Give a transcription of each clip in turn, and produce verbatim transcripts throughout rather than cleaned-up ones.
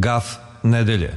Gaf nedelje.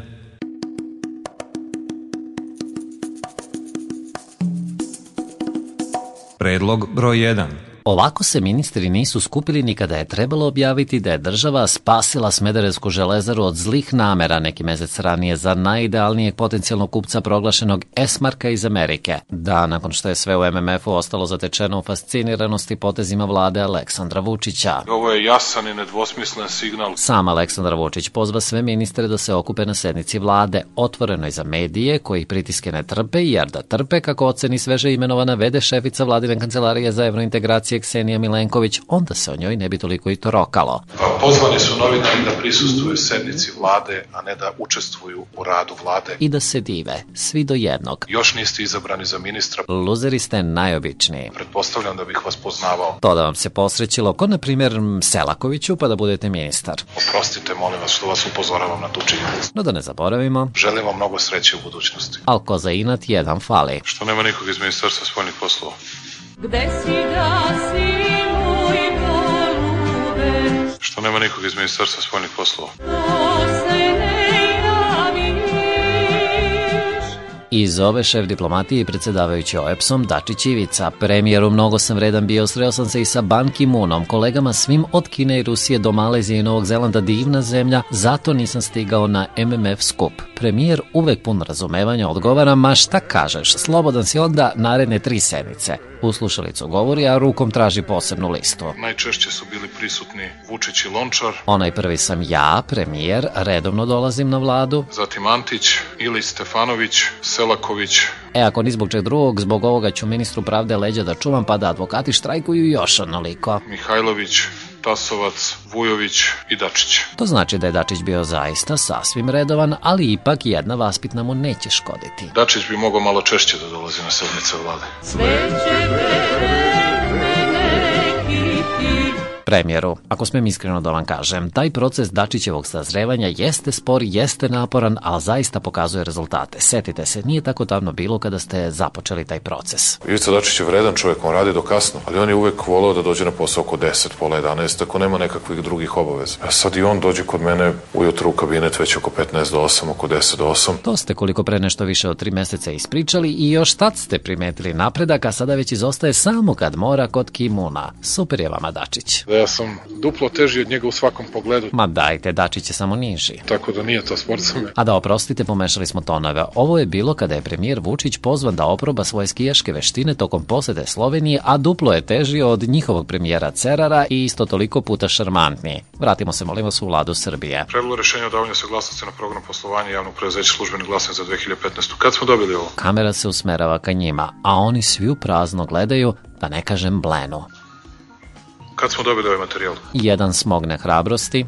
Predlog broj jedan. Ovako se ministri nisu skupili ni kada je trebalo objaviti da je država spasila Smederevsku železaru od zlih namera neki mesec ranije za najidealnijeg potencijalnog kupca proglašenog Esmarka iz Amerike. Da, nakon što je sve u M M F-u ostalo zatečeno u fasciniranosti potezima vlade Aleksandra Vučića. Ovo je jasan i nedvosmislen signal. Sam Aleksandar Vučić pozva sve ministre da se okupe na sednici vlade, otvorenoj za medije koji pritiske ne trpe, jer da trpe, kako oceni sveže imenovana ve de šefica vladine kancelarije za evrointegracije Ksenija Milenković, onda se o njoj ne bi toliko i torokalo. Pozvani su novinari da prisustvuju sednici vlade, a ne da učestvuju u radu vlade. I da se dive, svi do jednog. Još niste izabrani za ministra. Luzeri ste najobičniji. Pretpostavljam da bih vas poznavao. To da vam se posrećilo, ko na primjer Selakoviću, pa da budete ministar. Oprostite, molim vas, što vas upozoravam na tu činjenicu. No da ne zaboravimo. Želim vam mnogo sreće u budućnosti. Al ko za inat jedan fali. Što nema nikog iz Ministarstva spoljnih poslova? Gde si da si moj golube? Što nema nikog iz Ministarstva spoljnih poslova? To se ne javiš. I zove šef diplomatije i predsedavajući O E B S-om Dačić Ivica. Premijeru, mnogo sam vredan bio, sreo sam se i sa Ban Ki-moonom, kolegama svim od Kine i Rusije do Malezije i Novog Zelanda, divna zemlja, zato nisam stigao na M M F skup. Premijer uvek pun razumevanja odgovara, ma šta kažeš, slobodan si onda naredne tri sedmice. U slušalicu govori, a rukom traži posebnu listu. Najčešće su bili prisutni Vučić i Lončar. Onaj prvi sam ja, premijer, redovno dolazim na vladu. Zatim Antić, Ilić Stefanović, Selaković. E, ako ni zbog čeg drugog, zbog ovoga ću ministru pravde leđa da čuvam, pa da advokati štrajkuju još onoliko. Mihajlović, Tasovac, Vujović i Dačić. To znači da je Dačić bio zaista sasvim redovan, ali ipak jedna vaspitna mu neće škoditi. Dačić bi mogao malo češće da dolazi na sednice vlade. Sveće vreme kiti. Premijeru, ako smem iskreno da vam kažem, taj proces Dačićevog sazrevanja jeste spor, jeste naporan, ali zaista pokazuje rezultate. Setite se, nije tako davno bilo kada ste započeli taj proces. Ivica Dačić je vredan čovjek, on radi do kasno, ali on je uvek voleo da dođe na posao oko deset, pola jedanaest, ako nema nekakvih drugih obaveza. A sad i on dođe kod mene ujutru u kabinet već oko petnaest do osam, oko deset do osam. To ste koliko pre nešto više od tri meseca ispričali i još tad ste primetili napredak, a sada već izostaje samo kad mora kod Ki-moona. Super je vama, Dačić. Da ja sam duplo teži od njega u svakom pogledu. Ma dajte, Dačić je samo niži. Tako da nije to sport za me. A da oprostite, pomešali smo tonove. Ovo je bilo kada je premijer Vučić pozvan da oproba svoje skijaške veštine tokom posete Slovenije, a duplo je teži od njihovog premijera Cerara i isto toliko puta šarmantniji. Vratimo se, molimo se, u vladu Srbije. Predlog rešenja o davanju saglasnosti na program poslovanja javnog preduzeća Službeni glasnik za dve hiljade petnaestu. Kad smo dobili ovo? Kamera se usmerava ka njima, a oni svi u prazno gledaju, da ne kažem blenu. Kad smo dobili ovaj materijal? Jedan smogne hrabrosti.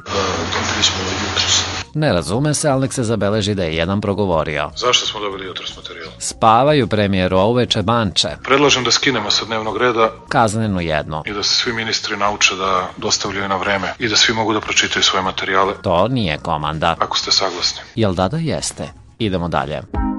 Ne razume se, ali nek se zabeleži da je jedan progovorio. Zašto smo dobili jutros materijal? Spavaju, premijeru, a uveče banče. Predlažem da skinemo sa dnevnog reda Kaznenu jednu. i da se svi ministri nauče da dostavljaju na vreme i da svi mogu da pročitaju svoje materijale. To nije komanda. Ako ste saglasni. Jel da da jeste? Idemo dalje.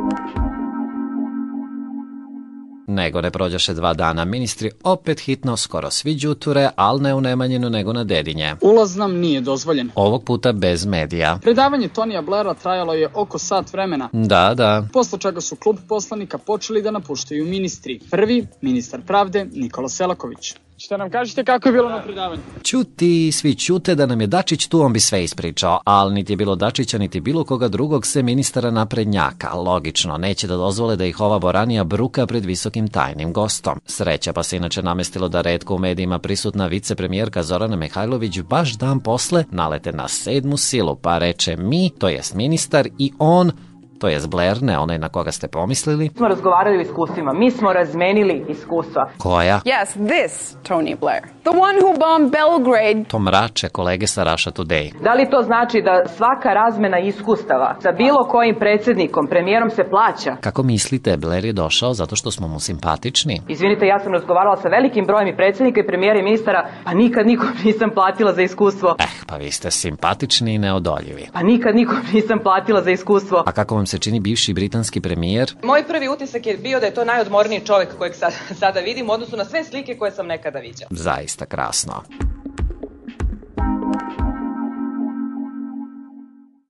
Nego ne prođeše dva dana, ministri opet hitno, skoro svi đuture, ali ne u Nemanjinu nego na Dedinje. Ulaz nam nije dozvoljen. Ovog puta bez medija. Predavanje Tonija Blaira trajalo je oko sat vremena. Da, da. Posle čega su klub poslanika počeli da napuštaju ministri. Prvi, ministar pravde, Nikola Selaković. Ćete nam kažete kako je bilo na predavanju? Ćuti, svi ćute, da nam je Dačić tu, on bi sve ispričao, ali niti je bilo Dačića, niti bilo koga drugog se ministara naprednjaka. Logično, neće da dozvole da ih ova boranija bruka pred visokim tajnim gostom. Sreća pa se inače namestilo da retko u medijima prisutna vicepremijerka Zorana Mihajlović baš dan posle nalete na sedmu silu, pa reče mi, to jest ministar, i on, to jest Blair, ne onaj na koga ste pomislili. Mi smo razgovarali o iskustvima, mi smo razmenili iskustva. Koja? Yes, this Tony Blair. The one who bombed Belgrade. To mrače kolege sa Russia Today. Da li to znači da svaka razmena iskustava sa bilo kojim predsjednikom, premijerom se plaća? Kako mislite, Blair je došao zato što smo mu simpatični? Izvinite, ja sam razgovarala sa velikim brojem i predsjednika i premijera i ministara, pa nikad nikom nisam platila za iskustvo. Eh, pa vi ste simpatični i neodoljivi. Pa nikad nikom nisam platila za iskustvo. A kako vam se čini bivši britanski premijer? Moj prvi utisak je bio da je to najodmorniji čovjek kojeg sad, sada vidim u odnosu na sve slike koje sam nekada viđala. Zaista krasno.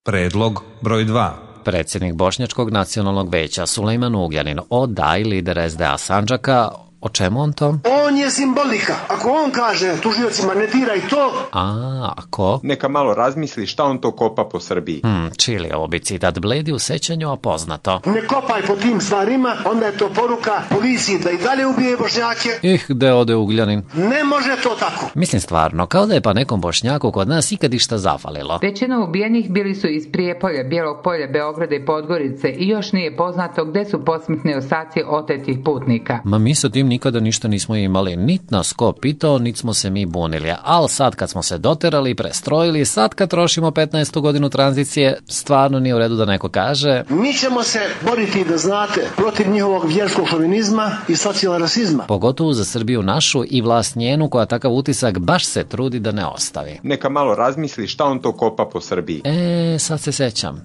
Predlog broj dva. Predsjednik Bošnjačkog nacionalnog veća Sulejman Ugljanin odaj lider es de a Sandžaka. O čemu on to? On je simbolika. Ako on kaže tužiocima ne diraj to... A, ako? Neka malo razmisli šta on to kopa po Srbiji. Hmm, čili, ovo bi citat Bledi u sećanju, a poznato. Ne kopaj po tim stvarima, onda je to poruka policiji da i dalje ubije Bošnjake. Ih, gde ode Ugljanin? Ne može to tako. Mislim stvarno, kao da je pa nekom Bošnjaku kod nas ikad išta zafalilo. Većina ubijenih bili su iz Prijepolja, Bijelog Polja, Beograda i Podgorice i još nije poznato gde su posmrtni ostaci otetih putnika. Ma mi sa tim nikada ništa nismo imali, nit nas ko pitao, nit smo se mi bunili, ali sad kad smo se doterali i prestrojili, sad kad trošimo petnaestu godinu tranzicije, stvarno nije u redu da neko kaže... Mi ćemo se boriti, da znate, protiv njihovog vjerskog šovinizma i socijalnog rasizma. Pogotovo za Srbiju našu i vlast njenu koja takav utisak baš se trudi da ne ostavi. Neka malo razmisli šta on to kopa po Srbiji. E, sad se sećam.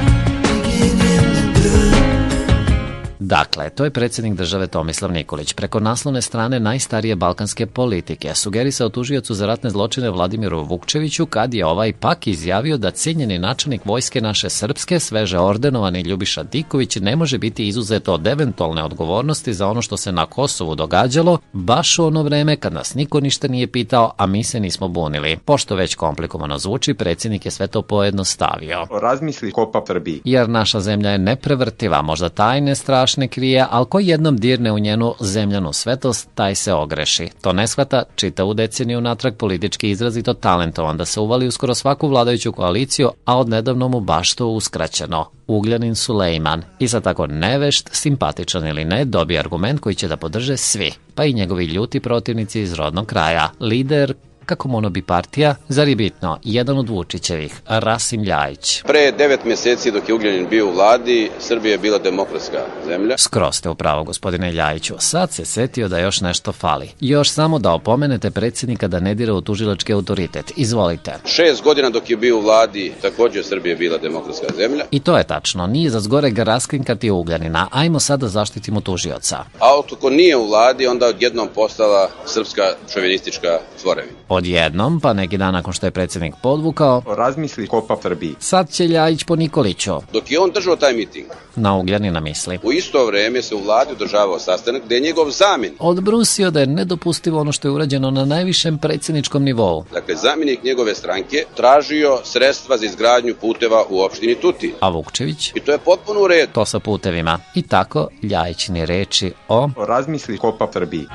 Dakle, to je predsjednik države Tomislav Nikolić preko naslovne strane najstarije balkanske politike sugerisao tužiocu za ratne zločine Vladimiru Vukčeviću kad je ovaj pak izjavio da cijenjeni načelnik vojske naše srpske, sveže ordenovani Ljubiša Diković ne može biti izuzet od eventualne odgovornosti za ono što se na Kosovu događalo baš u ono vreme kad nas niko ništa nije pitao, a mi se nismo bunili. Pošto već komplikovano zvuči, predsjednik je sve to pojednostavio. Razmisli kopa Srbiji. Jer naša zemlja je neprevrtiva, možda tajne strašne ne krije, ali ko jednom dirne u njenu zemljanu svetost, taj se ogreši. To ne shvata, čitavu deceniju natrag politički izrazito talentovan da se uvali u skoro svaku vladajuću koaliciju, a odnedavno mu baš to uskraćeno. Ugljanin Sulejman. I sad tako nevešt, simpatičan ili ne, dobije argument koji će da podrže svi, pa i njegovi ljuti protivnici iz rodnog kraja. Lider, kako mu ono bi partija, zar je bitno, jedan od Vučićevih, Rasim Ljajić. Pre devet mjeseci dok je Ugljanin bio u vladi, Srbija je bila demokratska zemlja. Skroz ste u pravo, gospodine Ljajiću. Sad se setio da još nešto fali. Još samo da opomenete predsjednika da ne dira u tužilački autoritet. Izvolite. Šest godina dok je bio u vladi, također Srbija je bila demokratska zemlja. I to je tačno. Nije za zgorega raskrinkati Ugljanina. Ajmo sad da zaštitimo tužioca. A ako nije u vladi, onda odjednom postala srpska šovinistička tvorevina. Odjednom, pa neki dan nakon što je predsjednik podvukao, razmisli kopa Srbiji. Sad će Ljajić po Nikoliću. Dok je on držao taj miting, na Ugljanina misli. U isto vrijeme se u vladi održavao sastanak gdje je njegov zamjenik odbrusio da je nedopustivo ono što je urađeno na najvišem predsjedničkom nivou. Dakle, zamjenik njegove stranke tražio sredstva za izgradnju puteva u opštini Tutin. A Vukčević? I to je potpuno u redu. To sa putevima. I tako Ljajićini reči o... razmisli kopa Srbiji.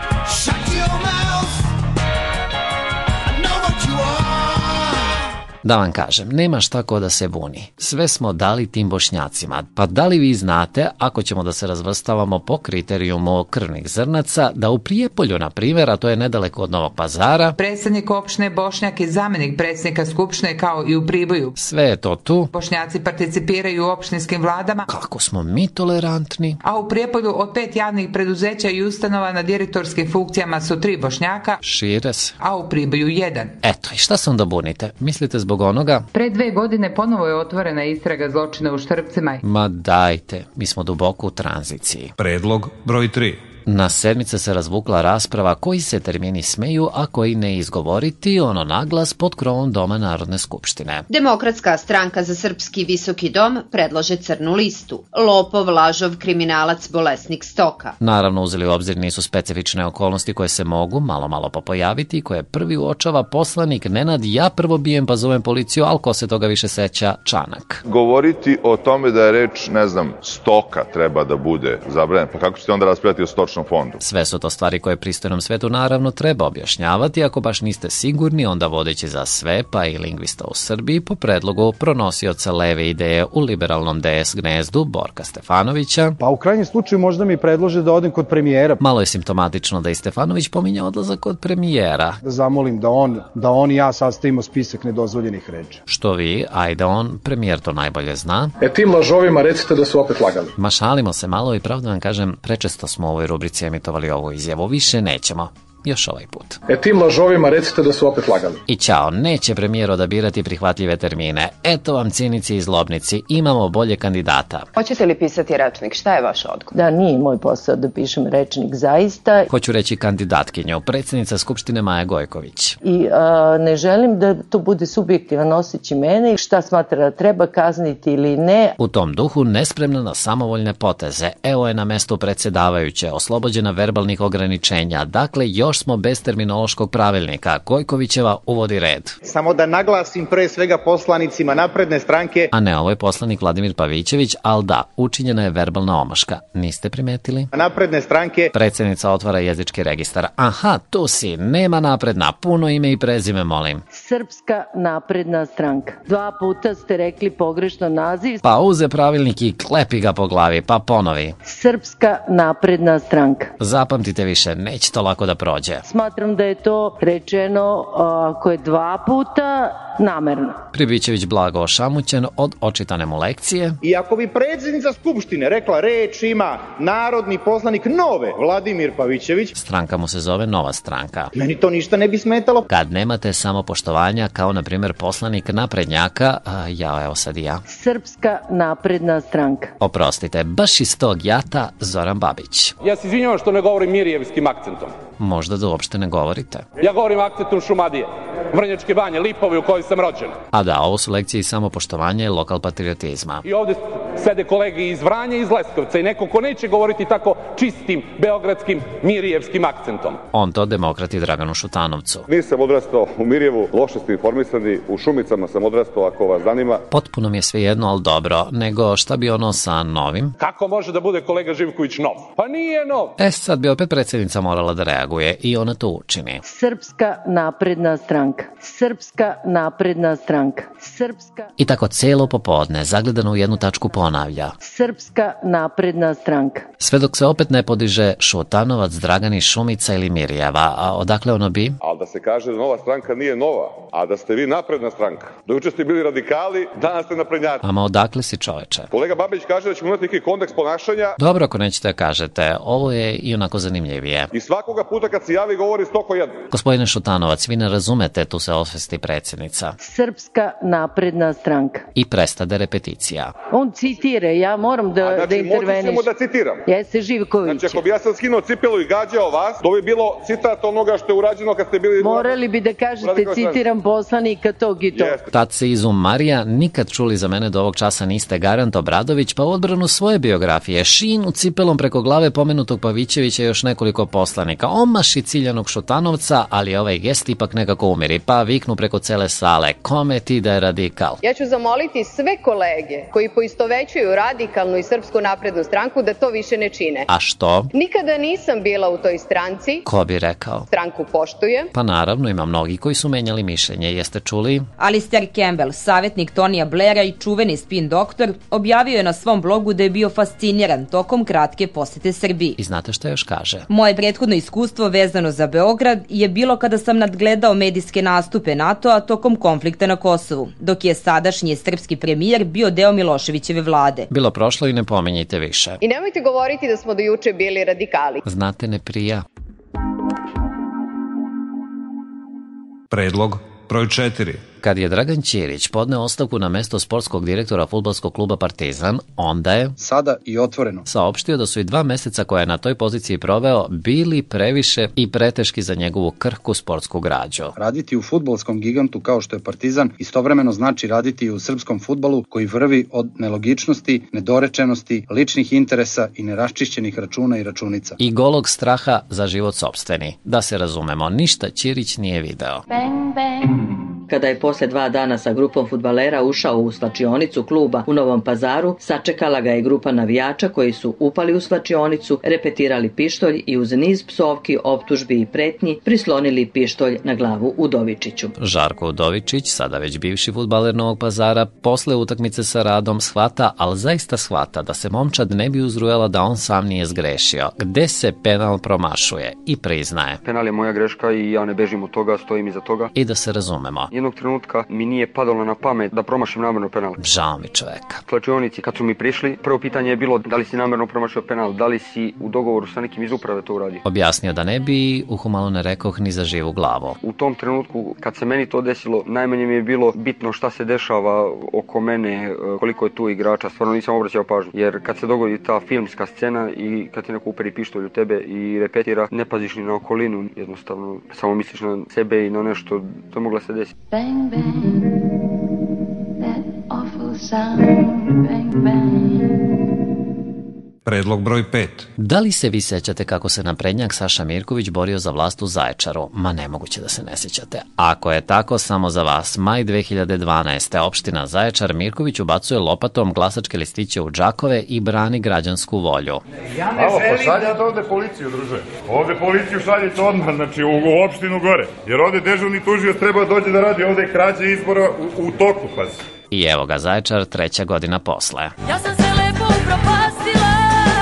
Da vam kažem, nema šta ko da se buni. Sve smo dali tim Bošnjacima. Pa da li vi znate, ako ćemo da se razvrstavamo po kriterijumu krvnih zrnaca, da u Prijepolju, na primjer, a to je nedaleko od Novog Pazara, predsjednik opštine Bošnjak i zamjenik predsjednika Skupštine kao i u Priboju. Sve je to tu. Bošnjaci participiraju u opštinskim vladama. Kako smo mi tolerantni. A u Prijepolju od pet javnih preduzeća i ustanova na direktorskim funkcijama su tri Bošnjaka. Šire se. A u Priboju jedan. Eto, i šta se onda bunite? Mislite zbog onoga? Pre dve godine ponovo je otvorena istraga zločina u Štrpcima. Ma dajte, mi smo duboko u tranziciji. Predlog broj tri. Na sedmice se razvukla rasprava koji se termini smeju, a koji ne izgovoriti, ono naglas pod krovom Doma Narodne skupštine. Demokratska stranka za srpski visoki dom predlaže crnu listu. Lopov, lažov, kriminalac, bolesnik stoka. Naravno, uzeli u obzir nisu specifične okolnosti koje se mogu malo malo popojaviti i koje prvi uočava poslanik Nenad, ja prvo bijem pa zovem policiju, ali ko se toga više seća, Čanak. Govoriti o tome da je reč, ne znam, stoka treba da bude zabranjena, pa kako ćete onda raspravljati o stočnom fondu? Sve su to stvari koje pristojnom svetu naravno treba objašnjavati, ako baš niste sigurni, onda vodeći za sve, pa i lingvista u Srbiji, po predlogu pronosioca leve ideje u liberalnom D S gnezdu Borka Stefanovića. Pa u krajnjem slučaju možda mi predlože da odem kod premijera. Malo je simptomatično da i Stefanović pominje odlazak kod premijera. Da zamolim da on, da on i ja sastavimo spisak nedozvoljenih reči. Što vi, ajde on, premijer to najbolje zna. E tim lažovima recite da su opet lagali. Ma šalimo se malo i pravda vam kažem, prečesto smo u ovoj rubrici emitovali ovu izjavu, više nećemo. još ovaj put. E tim lažovima recite da su opet lagali. I ćao, neće premijer odabirati prihvatljive termine. Eto vam cinici i zlobnici, imamo bolje kandidata. Hoćete li pisati rečnik? Šta je vaš odgovor? Da, nije moj posao da pišem rečnik, zaista. Hoću reći kandidatkinju, predsjednica Skupštine Maja Gojković. I a, ne želim da to bude subjektivan osjećaj mene, šta smatra da treba kazniti ili ne. U tom duhu nespremna na samovoljne poteze. Evo je na mestu predsjedavajuće, oslobođena verbalnih ograničenja. Dakle, još smo bez terminološkog pravilnika. Gojkovićeva uvodi red. Samo da naglasim pre svega poslanicima Napredne stranke. A ne, ovo je poslanik Vladimir Pavićević, ali da, učinjena je verbalna omaška. Niste primetili? Napredne stranke. Predsjednica otvara jezički registar. Aha, tu si, nema napredna, puno ime i prezime, molim. Srpska napredna stranka. Dva puta ste rekli pogrešno naziv. Pa uze pravilnik i klepi ga po glavi, pa ponovi. Srpska napredna stranka. Zapamtite više, neće to lako da prođe. Smatram da je to rečeno ako je dva puta namerno. Pribićević blago ošamućen od očitane mu lekcije. I ako bi predsjednica Skupštine rekla reč ima narodni poslanik nove Vladimir Pavićević, stranka mu se zove Nova stranka. Meni to ništa ne bi smetalo. Kad nemate samopoštovanja kao na primjer poslanik naprednjaka, a, ja evo sad i ja. Srpska napredna stranka. Oprostite, baš iz tog jata Zoran Babić. Ja se izvinjavam što ne govorim mirijevskim akcentom. Možda da uopšte ne govorite. Ja govorim akcentom Šumadije, Vrnjačke Banje, Lipovi u kojoj sam rođen. A da, ovo su lekcije iz samopoštovanja i lokal patriotizma. I ovde sede kolege iz Vranja i iz Leskovca i neko ko neće govoriti tako čistim beogradskim mirijevskim akcentom. On to demokrati Draganu Šutanovcu. Nisam odrastao u Mirjevu, loše ste informisani, u Šumicama sam odrastao ako vas zanima. Potpuno mi je svejedno, ali dobro, nego šta bi ono sa novim? Kako može da bude kolega Živković nov? Pa nije nov. E, sad bi opet predsjednica morala da reaguje i ona to učini. Srpska napredna stranka. Srpska napredna stranka. Srpska... I tako celo popodne, zagledano u jednu tačku ponavlja. Srpska napredna stranka. Sve dok se opet ne podiže Šutanovac, Dragani, Šumica ili Mirjeva, a odakle ono bi? Ali da se kaže da nova stranka nije nova, a da ste vi napredna stranka. Do juče ste bili radikali, danas ste naprednjaci. Ama odakle si, čoveče? Kolega Babić kaže da ćemo imati neki kodeks ponašanja. Dobro, ako nećete da kažete, ovo je i onako zanimljivije. I svakoga puta kad se javi govori sto ko jedno. Gospodine Šutanovac, vi ne razumete, tu se osvesti predsjednica. Srpska napredna stranka. I prestade repeticija. On citira, ja moram da, znači, da interveniš. Znači, moću da citiram. Jeste Živković. Znači, ako bi ja sam skinuo cipelu i gađao vas, to bi bilo citat onoga što je urađeno kad ste bili... Morali bi da kažete, citiram poslanika tog i tog. Jeste. Tad se izum Marija, nikad čuli za mene do ovog časa niste Garant Obradović, pa u odbranu svoje biografije, šinu cipelom preko glave pomenutog Pavićevića i još nekoliko poslanika, omaši ciljanog Šutanovca, ali ovaj gest ipak nekako umiri, pa viknu preko cele sale, kome ti da je radikal? Ja ću zamoliti sve kolege koji poistovećuju radikalnu i Srpsku naprednu stranku da to više ne čine. A što? Nikada nisam bila u toj stranci. Ko bi rekao? Stranku poštujem. Pa naravno, ima mnogi koji su menjali mišljenje, jeste čuli? Alistair Campbell, savjetnik Tonija Blaira i čuveni spin doktor, objavio je na svom blogu da je bio fasciniran tokom kratke posete Srbiji. I znate što još kaže? Moje prethodno iskustvo vezano za Beograd je bilo kada sam nadgledao medijske nastupe NATO-a tokom konflikta na Kosovu, dok je sadašnji srpski premijer bio deo Miloševićeve vlade. Bilo prošlo i ne pominjite više. I nemojte govoriti da smo do juče bili radikali. Znate, ne prija. Predlog broj četiri. Kad je Dragan Ćirić podneo ostavku na mesto sportskog direktora fudbalskog kluba Partizan, onda je sada i otvoreno saopštio da su i dva meseca koje je na toj poziciji proveo bili previše i preteški za njegovu krhku sportsku građu. Raditi u fudbalskom gigantu kao što je Partizan istovremeno znači raditi i u srpskom fudbalu koji vrvi od nelogičnosti, nedorečenosti, ličnih interesa i neraščišćenih računa i računica. I golog straha za život sopstveni. Da se razumemo, ništa Ćirić nije video. Bang, bang. Kada je posle dva dana sa grupom fudbalera ušao u slačionicu kluba u Novom Pazaru, sačekala ga je grupa navijača koji su upali u slačionicu, repetirali pištolj i uz niz psovki, optužbi i pretnji prislonili pištolj na glavu Udovičiću. Žarko Udovičić, sada već bivši fudbaler Novog Pazara, posle utakmice sa Radom shvata, ali zaista shvata da se momčad ne bi uzrujala da on sam nije zgrešio. Gde se penal promašuje i priznaje. Penal je moja greška i ja ne bežim od toga, stojim iza toga. I da se razumemo. jednog trenutka mi nije padalo na pamet da promašim namerno penal. Žao mi čoveka. Slačionici, kad su mi prišli, prvo pitanje je bilo da li si namerno promašio penal, da li si u dogovoru sa nekim iz uprave to uradio. Objasnio da ne bi, uhumalo ne rekoh ni za živu glavu. U tom trenutku, kad se meni to desilo, najmanje mi je bilo bitno šta se dešava oko mene, koliko je tu igrača, stvarno nisam obraćao pažnju. Jer kad se dogodi ta filmska scena i kad ti neko uperi pištolj u tebe i repetira, ne paziš ni na okolinu, jednostavno samo misliš na sebe i na nešto, to mogla se desiti. Bang, bang, that awful sound, bang, bang. Predlog broj pet. Da li se vi sećate kako se naprednjak Saša Mirković borio za vlast u Zaječaru? Ma nemoguće da se ne sećate. Ako je tako, samo za vas. Maj dve hiljade dvanaeste. opština Zaječar, Mirković ubacuje lopatom glasačke listiće u džakove i brani građansku volju. Ja ne želim... Pa šaljate ovde policiju, druže. Ovde policiju šaljete odmah, znači u, u opštinu gore. Jer ovde dežurni tužioc treba dođe da radi ovde krađe izbora u, u toku, pazi. I evo ga Zaječar, treća godina posle. Ja sam se lepo upropastila.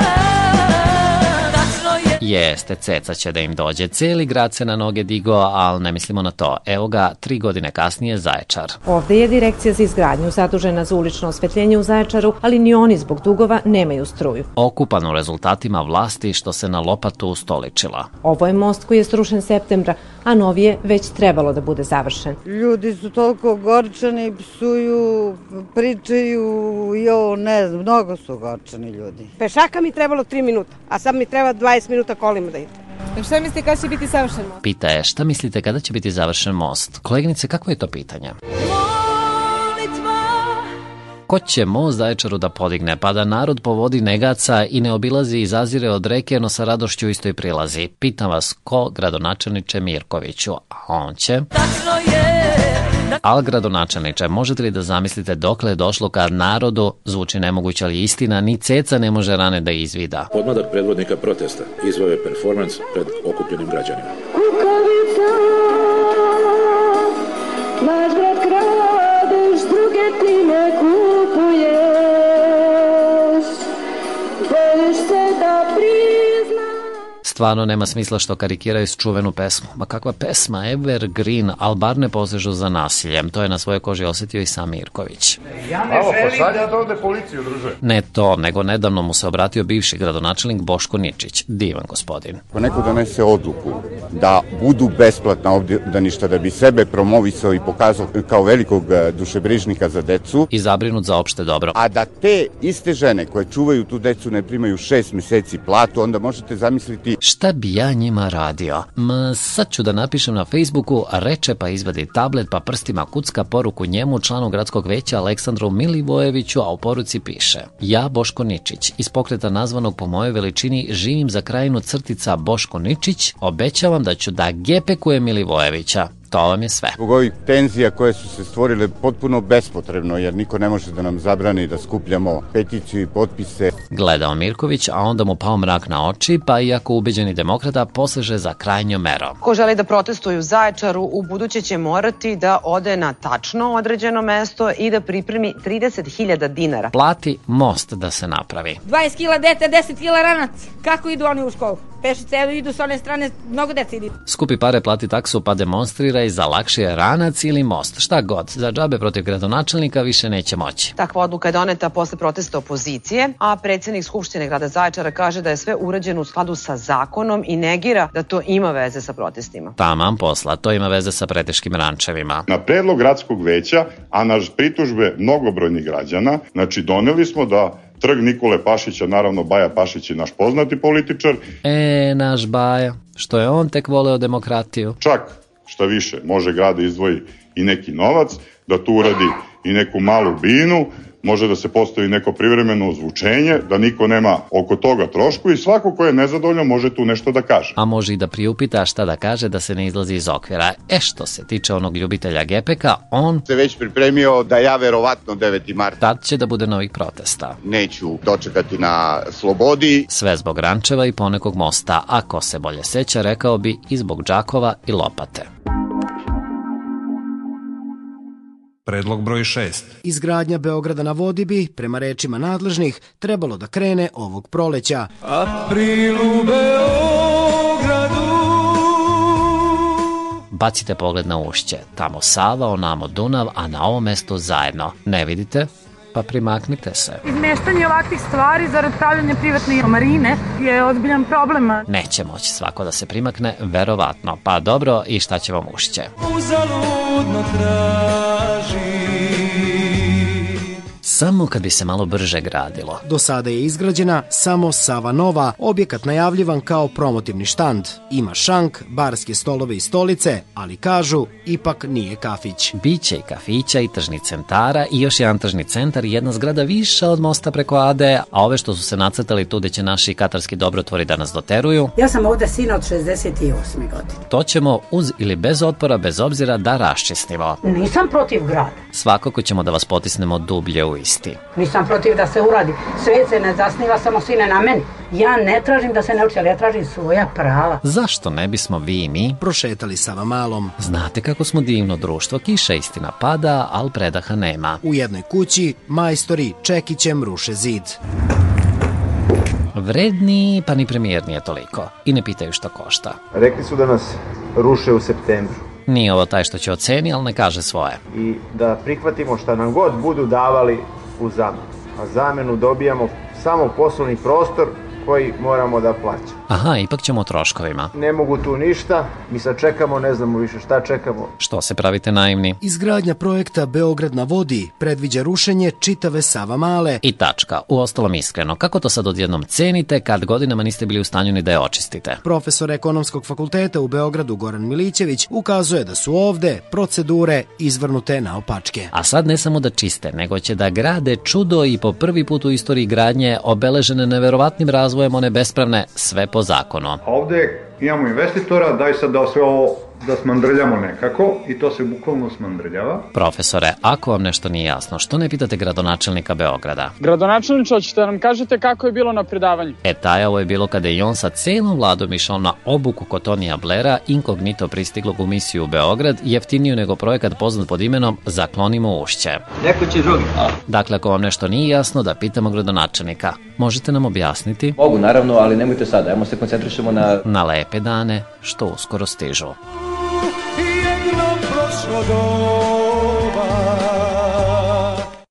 Jeste, ceca će da im dođe. Cijeli grad se na noge digo, ali ne mislimo na to. Evo ga, tri godine kasnije Zaječar. Ovde je Direkcija za izgradnju zadužena za ulično osvetljenje u Zaječaru, ali ni oni zbog dugova nemaju struju. Okupan u rezultatima vlasti što se na lopatu ustoličila. Ovo je most koji je srušen septembra, a novi je već trebalo da bude završen. Ljudi su toliko gorčani, psuju, pričaju, jo, ne znam, mnogo su gorčani ljudi. Pešaka mi trebalo tri minuta, a sad mi treba dvadeset minuta kolima da ide. Šta mislite kada će biti završen most? Pita je, šta mislite kada će biti završen most? Koleginice, kakvo je to pitanje? Ko će most Zaječaru da podigne, pa da narod po vodi ne gaca i ne obilazi i zazire od reke, no sa radošću isto i prilazi? Pitam vas, ko, gradonačelniče Mirkoviću? A on će... Al gradonačelniče, možete li da zamislite dokle je došlo kad narodu, zvuči nemoguće, ali istina, ni ceca ne može rane da izvida? Podmladak predvodnika protesta izveo je performans pred okupljenim građanima. Kukavica, naš brat kradeš, druge ti ne kupuješ, bojiš se da priznaš. Stvarno nema smisla što karikiraju s čuvenu pesmu. Ma kakva pesma, evergreen, al bar ne posežu za nasiljem. To je na svojoj koži osjetio i sam Mirković. Ja ne želim... Pa šaljate ovde policiju, druže. Ne to, nego nedavno mu se obratio bivši gradonačelnik Boško Ničić. Divan gospodin. Ko neko donese odluku da budu besplatna obdaništa, da bi sebe promovisao i pokazao kao velikog dušebrižnika za decu. I zabrinut za opšte dobro. A da te iste žene koje čuvaju tu decu ne primaju šest meseci platu, onda možete zamisliti... Šta bi ja njima radio? Ma sad ću da napišem na Facebooku, reče pa izvadi tablet pa prstima kucka poruku njemu, članu gradskog veća Aleksandru Milivojeviću, a u poruci piše: ja, Boško Ničić, iz pokreta nazvanog po mojoj veličini, živim za krajinu crtica Boško Ničić, obećavam da ću da gepekujem Milivojevića. To vam je sve. Zbog ovih tenzija koje su se stvorile potpuno bespotrebno, jer niko ne može da nam zabrani da skupljamo peticiju i potpise. Gledao Mirković, a onda mu pao mrak na oči, pa iako ubeđeni demokrata poseže za krajnjom merom. Ko želi da protestuje u Zaječaru, u buduće će morati da ode na tačno određeno mesto i da pripremi trideset hiljada dinara. Plati most da se napravi. dvadeset kila dete, deset kila ranac. Kako idu oni u školu? Pešice idu s one strane, mnogo dece idu. Skupi pare, plati taksu pa demonstriraj za lakše ranac ili most. Šta god, za džabe protiv gradonačelnika više neće moći. Takva odluka je doneta posle protesta opozicije, a predsjednik Skupštine grada Zaječara kaže da je sve urađeno u skladu sa zakonom i negira da to ima veze sa protestima. Taman posla, to ima veze sa preteškim rančevima. Na predlog gradskog veća, a na pritužbe mnogobrojnih građana, znači doneli smo da Trg Nikole Pašića, naravno Baja Pašić je naš poznati političar. E, naš Baja, što je on tek voleo demokratiju. Čak, šta više, može grad da izdvoji i neki novac, da tu uradi i neku malu binu, može da se postavi neko privremeno ozvučenje, da niko nema oko toga trošku i svako ko je nezadovoljan može tu nešto da kaže. A može i da priupita šta da kaže da se ne izlazi iz okvira. E što se tiče onog ljubitelja gepeka, on se već pripremio da ja verovatno deveti mart tad će da bude novih protesta. Neću dočekati na slobodi. Sve zbog rančeva i ponekog mosta, a ko se bolje seća, rekao bi i zbog džakova i lopate. Predlog broj šest. Izgradnja Beograda na vodi bi, prema rečima nadležnih, trebalo da krene ovog proleća. April u Beogradu. bacite pogled na Ušće. Tamo Sava, onamo Dunav, a na ovom mestu zajedno. Ne vidite? Pa primaknite se. Izmeštanje ovakvih stvari zarad pravljanja privatne marine je ozbiljan problem. Neće moći svako da se primakne, verovatno. Pa dobro, i šta će vam Ušće? Uzaludno traži. Samo kad bi se malo brže gradilo. Do sada je izgrađena samo Sava Nova, objekat najavljivan kao promotivni štand. Ima šank, barske stolove i stolice, ali kažu, ipak nije kafić. Biće i kafića i tržnih centara i još jedan tržni centar i jedna zgrada viša od mosta preko Ade, a ove što su se nacrtali tu gde će naši katarski dobrotvori da nas doteruju. Ja sam ovde sina od šezdeset osme godine. To ćemo uz ili bez otpora, bez obzira da raščistimo. Nisam protiv grada. Svakako ćemo da vas potisnemo dublje u isti. Nisam protiv da se uradi. Svet se ne zasniva samo sine na meni. Ja ne tražim da se ne uči, ali ja tražim svoja prava. Zašto ne bismo vi i mi prošetali Savamalom? Znate kako smo divno društvo, kiša istina pada, ali predaha nema. U jednoj kući majstori čekićem ruše zid. Vredni, pa ni premijer nije toliko. I ne pitaju šta košta. Rekli su da nas ruše u septembru. Nije ovo taj što će oceni, ali ne kaže svoje. I da prihvatimo šta nam god budu davali u zamenu. A zamenu dobijamo samo poslovni prostor koji moramo da plaćamo. Aha, ipak ćemo o troškovima. Ne mogu tu ništa, mi sad čekamo, ne znamo više šta čekamo. Što se pravite naivni? Izgradnja projekta Beograd na vodi predviđa rušenje čitave Savamale. I tačka. Uostalom iskreno, kako to sad odjednom cenite kad godinama niste bili u stanju ni da je očistite? Profesor Ekonomskog fakulteta u Beogradu Goran Milićević ukazuje da su ovde procedure izvrnute naopačke. A sad ne samo da čiste, nego će da grade čudo i po prvi put u istoriji gradnje obeležene neverovatnim razvojem one bespravne sve po zakonu. Ovde imamo investitora, daj sad da sve ovo da smandrljamo nekako i to se bukvalno smandrljava. Profesore, ako vam nešto nije jasno, što ne pitate gradonačelnika Beograda? Gradonačelniče, hoćete da nam kažete kako je bilo na predavanju? E, taj ovo je bilo kada je i on sa celom vladom išao na obuku kod Tonija Blera, inkognito pristiglog u misiju u Beograd, jeftiniju nego projekat poznat pod imenom Zaklonimo Ušće. Neko će drugi. Dakle, ako vam nešto nije jasno, da pitamo gradonačelnika. Možete nam objasniti? Mogu, naravno, ali nemojte sada. Ajmo se koncentrišemo na... Na lepe dane, što uskoro stižu. Jedno prošlo do